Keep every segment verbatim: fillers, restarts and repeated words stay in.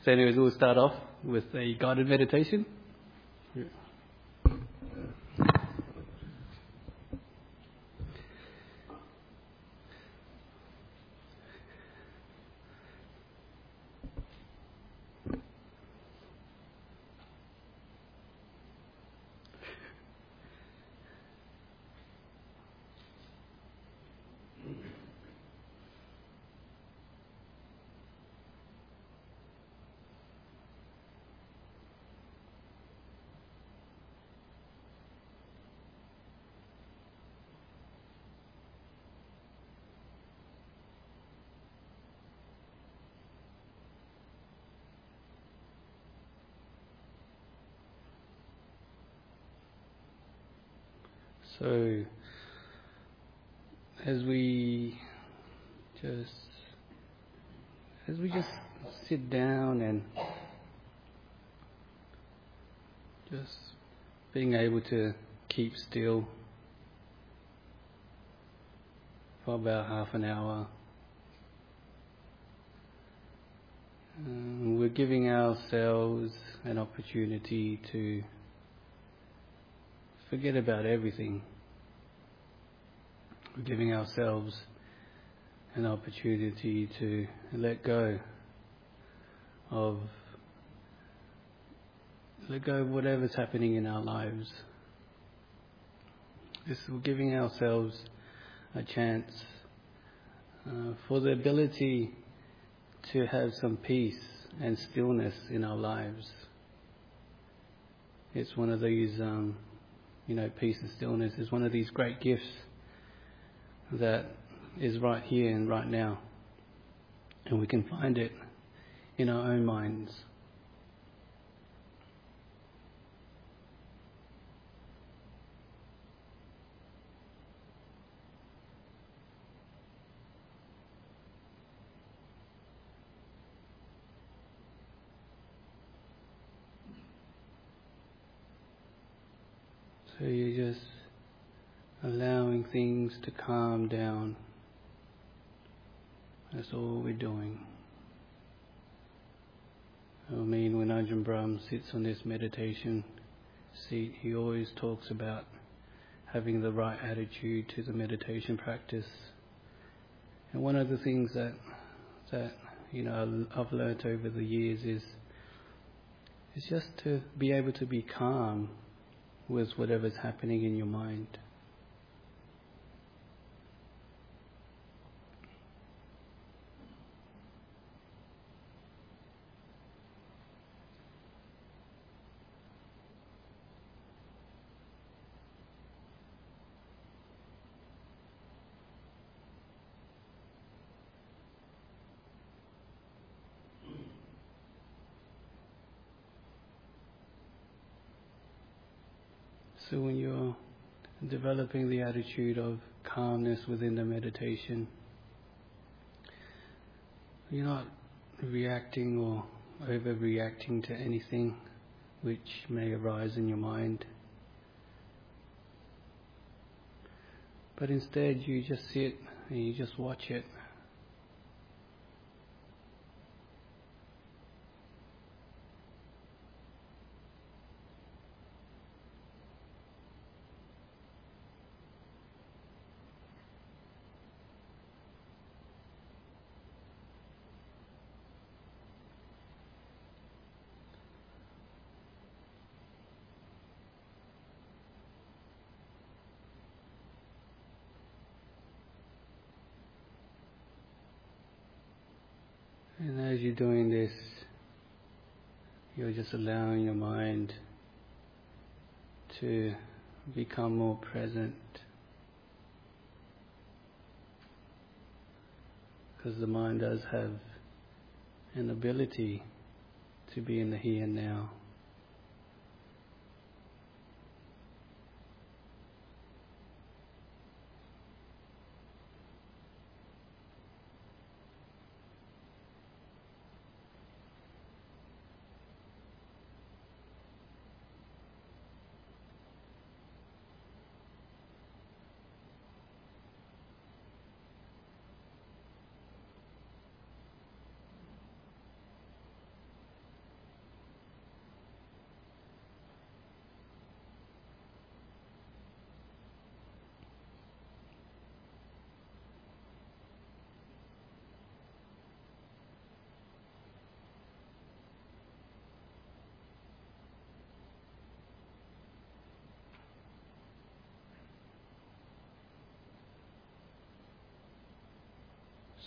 So anyways, we'll start off with a guided meditation. Yeah. So, as we just, as we just sit down and just being able to keep still for about half an hour, um, we're giving ourselves an opportunity to forget about everything. We're giving ourselves an opportunity to let go of let go of whatever's happening in our lives. This, we're giving ourselves a chance uh, for the ability to have some peace and stillness in our lives. It's one of these um, You know, peace and stillness is one of these great gifts that is right here and right now. And we can find it in our own minds. So you're just allowing things to calm down. That's all we're doing. I mean, when Ajahn Brahm sits on this meditation seat, he always talks about having the right attitude to the meditation practice. And one of the things that, that you know, I've learnt over the years is, is just to be able to be calm with whatever's happening in your mind. So when you're developing the attitude of calmness within the meditation, you're not reacting or overreacting to anything which may arise in your mind. But instead you just sit and you just watch it. And as you're doing this, you're just allowing your mind to become more present. Because the mind does have an ability to be in the here and now.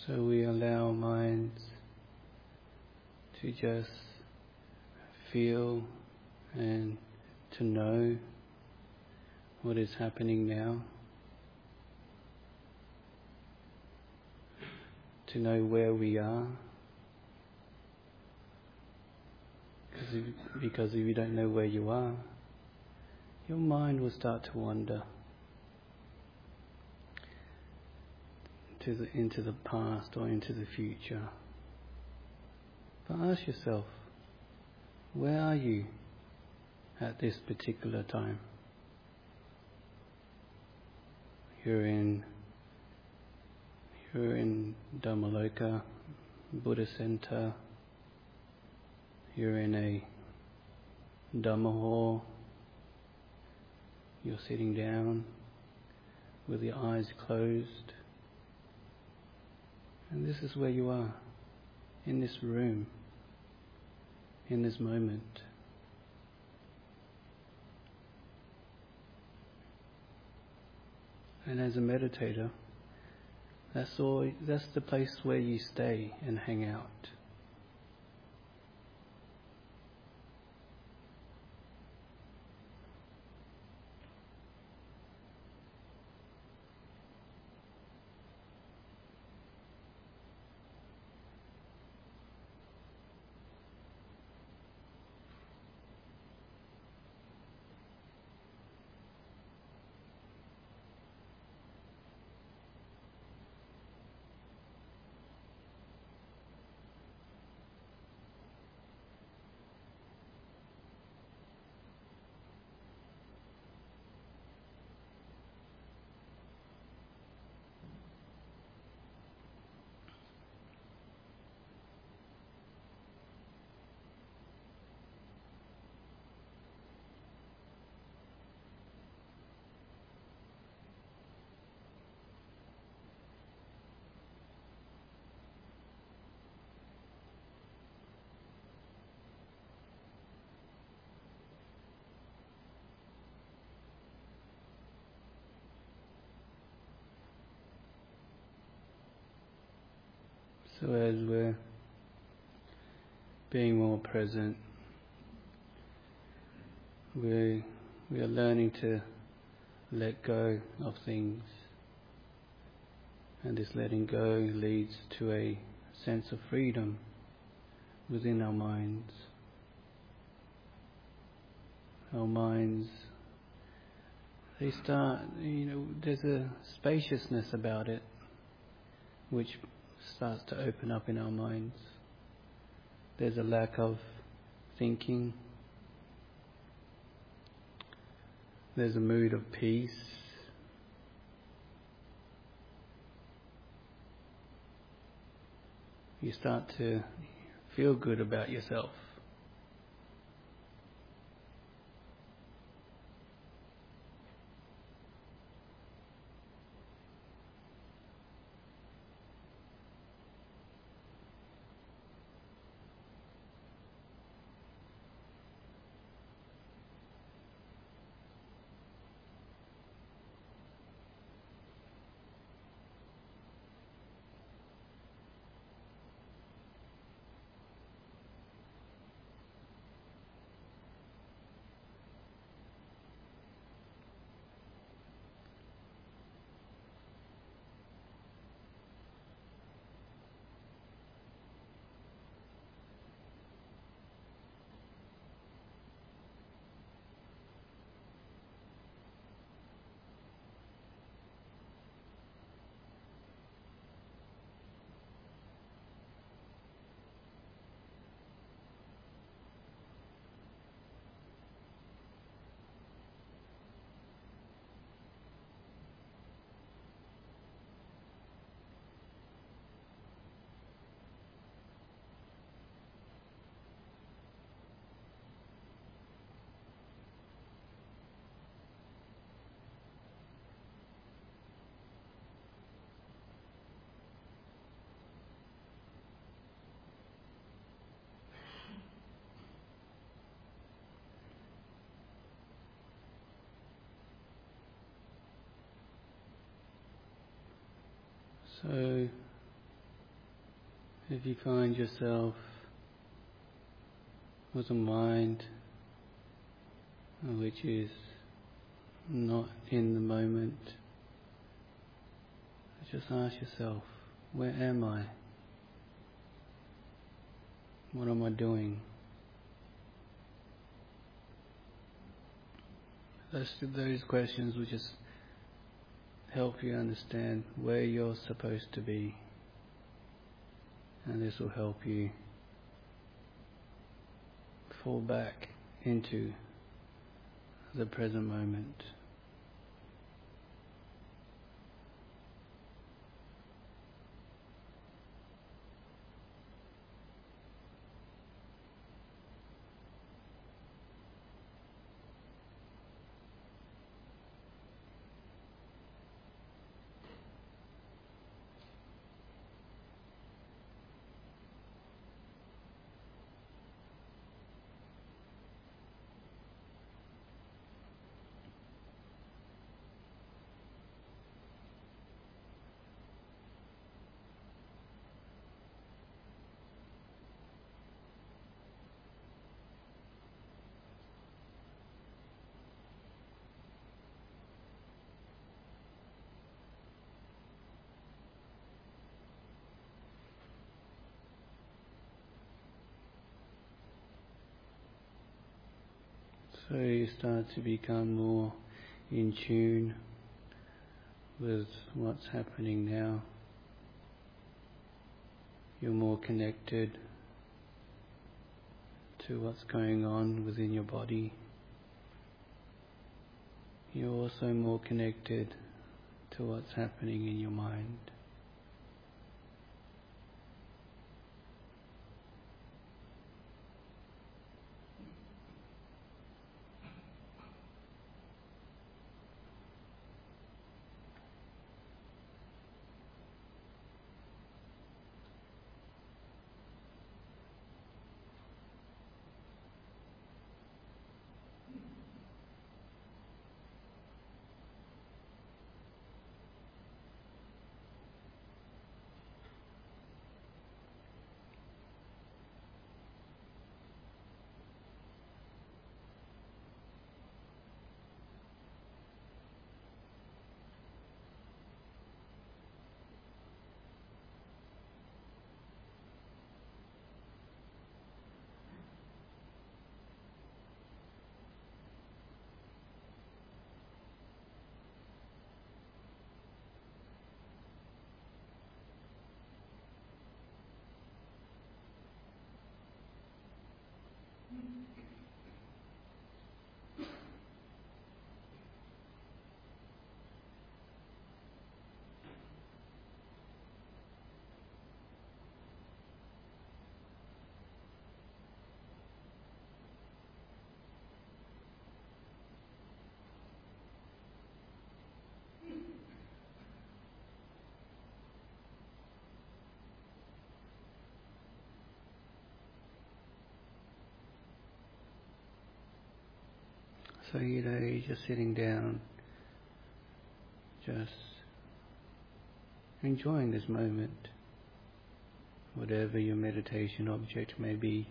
So we allow our minds to just feel and to know what is happening now, to know where we are, because if, because if you don't know where you are, your mind will start to wander to the, into the past or into the future. But ask yourself, where are you at this particular time? You're in you're in Dhammaloka, Buddha Center. You're in a Dhamma hall. You're sitting down with your eyes closed. And this is where you are, in this room, in this moment. And as a meditator, that's all, that's the place where you stay and hang out. So as we're being more present, we we are learning to let go of things, and this letting go leads to a sense of freedom within our minds. Our minds, they start, you know, there's a spaciousness about it which starts to open up in our minds. There's a lack of thinking. There's a mood of peace. You start to feel good about yourself. So If you find yourself with a mind which is not in the moment, just ask yourself, where am I? What am I doing? Those, those questions will just help you understand where you're supposed to be. And this will help you fall back into the present moment. So you start to become more in tune with what's happening now. You're more connected to what's going on within your body. You're also more connected to what's happening in your mind. So, you know, you're just sitting down, just enjoying this moment, whatever your meditation object may be.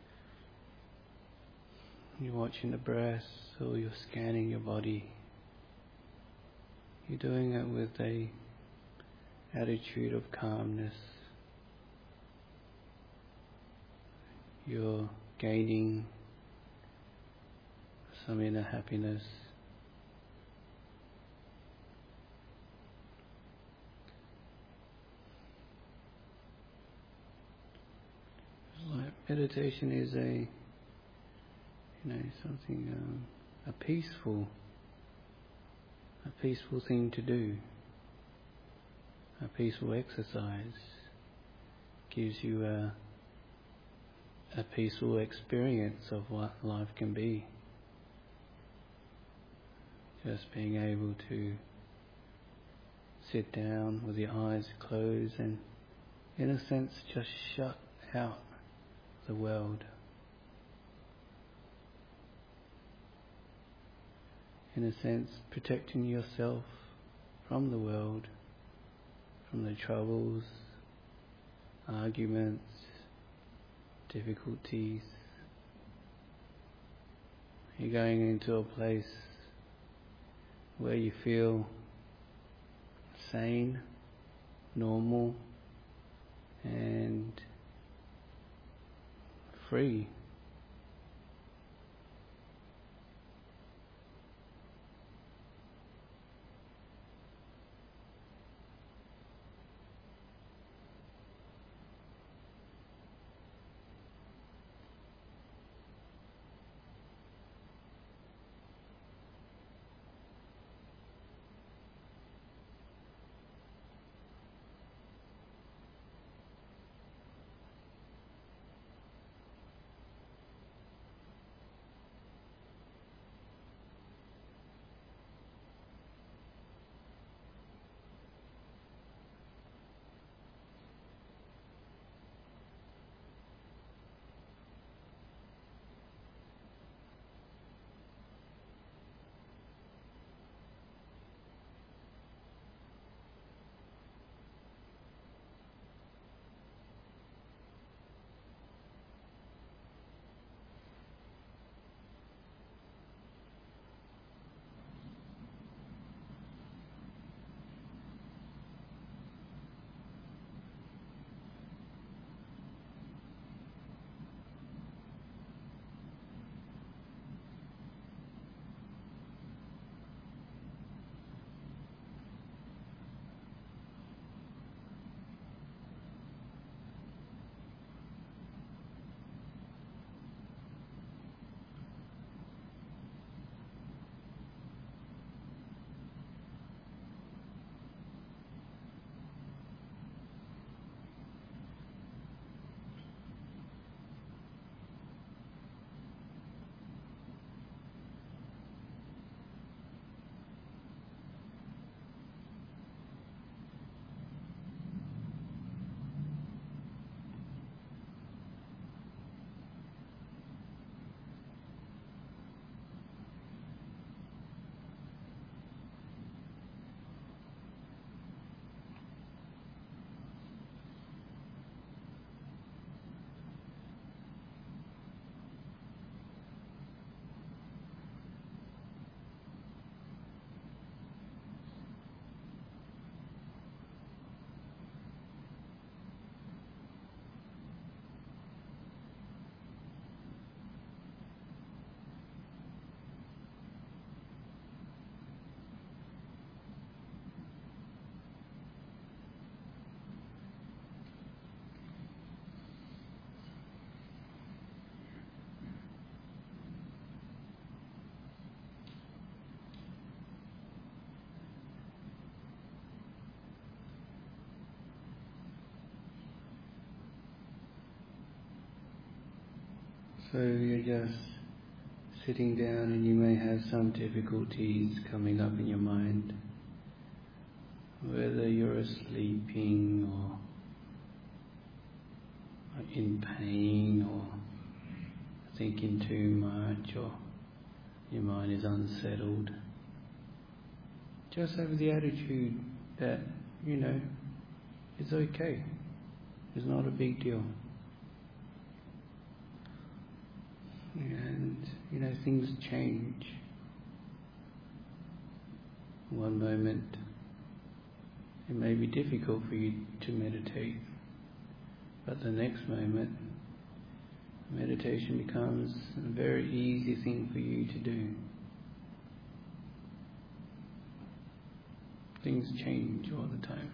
You're watching the breath, or you're scanning your body. You're doing it with a attitude of calmness. You're gaining some inner happiness. Like meditation is a, you know, something, um, a peaceful, a peaceful thing to do. A peaceful exercise gives you a, a peaceful experience of what life can be. Just being able to sit down with your eyes closed and, in a sense, just shut out the world. In a sense, protecting yourself from the world, from the troubles, arguments, difficulties. You're going into a place where you feel sane, normal, and free. So you're just sitting down and you may have some difficulties coming up in your mind, whether you're sleeping or in pain or thinking too much or your mind is unsettled. Just have the attitude that, you know, it's okay. It's not a big deal. And, you know, things change. One moment it may be difficult for you to meditate, but the next moment meditation becomes a very easy thing for you to do. Things change all the time.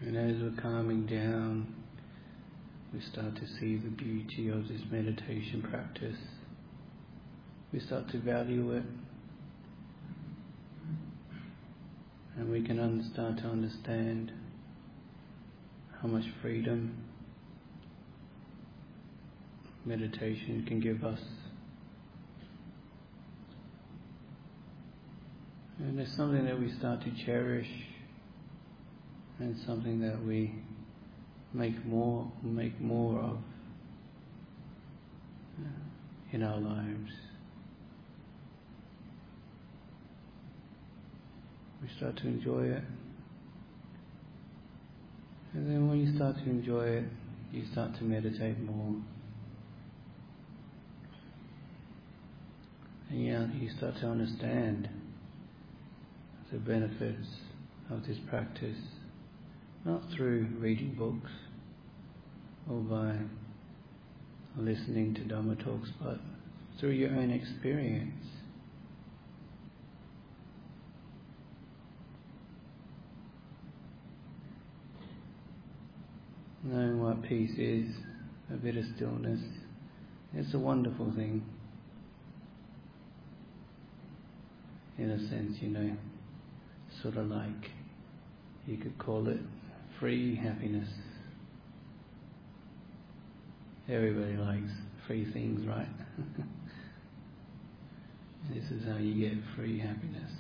And as we're calming down, we start to see the beauty of this meditation practice. We start to value it, and we can un- start to understand how much freedom meditation can give us. And it's something that we start to cherish, and something that we make more, make more of in our lives. We start to enjoy it, and then when you start to enjoy it, you start to meditate more, and yeah, you start to understand the benefits of this practice, not through reading books or by listening to Dhamma talks, but through your own experience. Knowing what peace is, a bit of stillness, it's a wonderful thing. In a sense, you know, sort of like, you could call it free happiness. Everybody likes free things, right? This is how you get free happiness.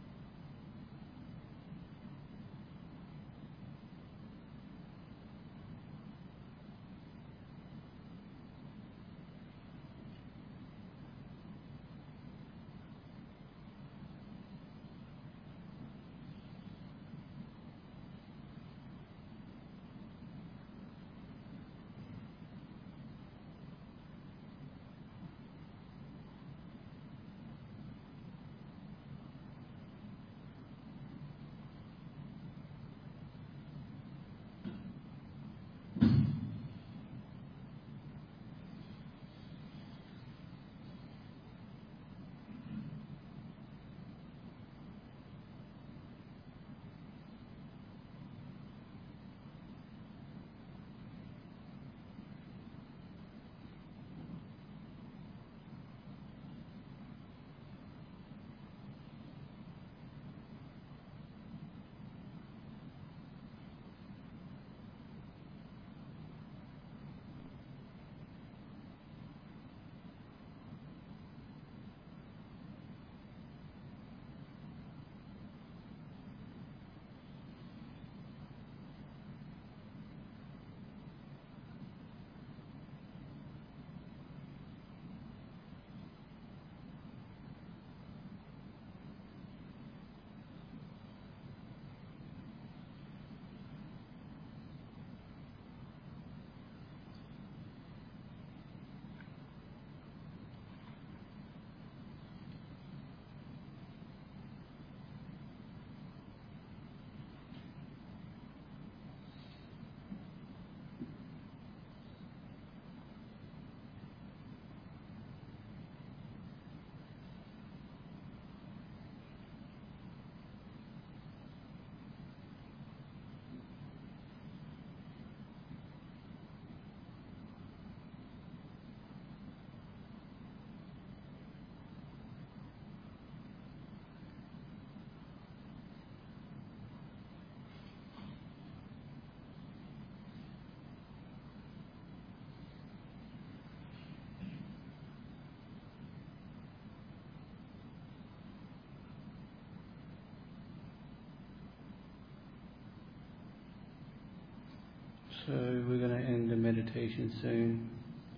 So we're going to end the meditation soon,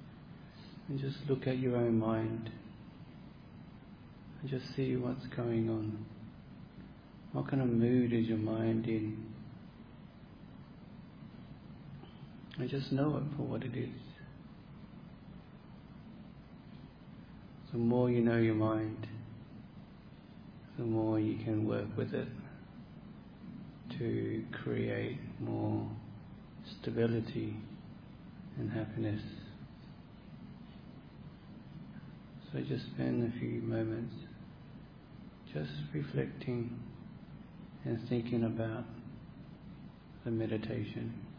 and just look at your own mind and just see what's going on. What kind of mood is your mind in? And just know it for what it is. The more you know your mind, the more you can work with it to create more stability and happiness. So just spend a few moments just reflecting and thinking about the meditation.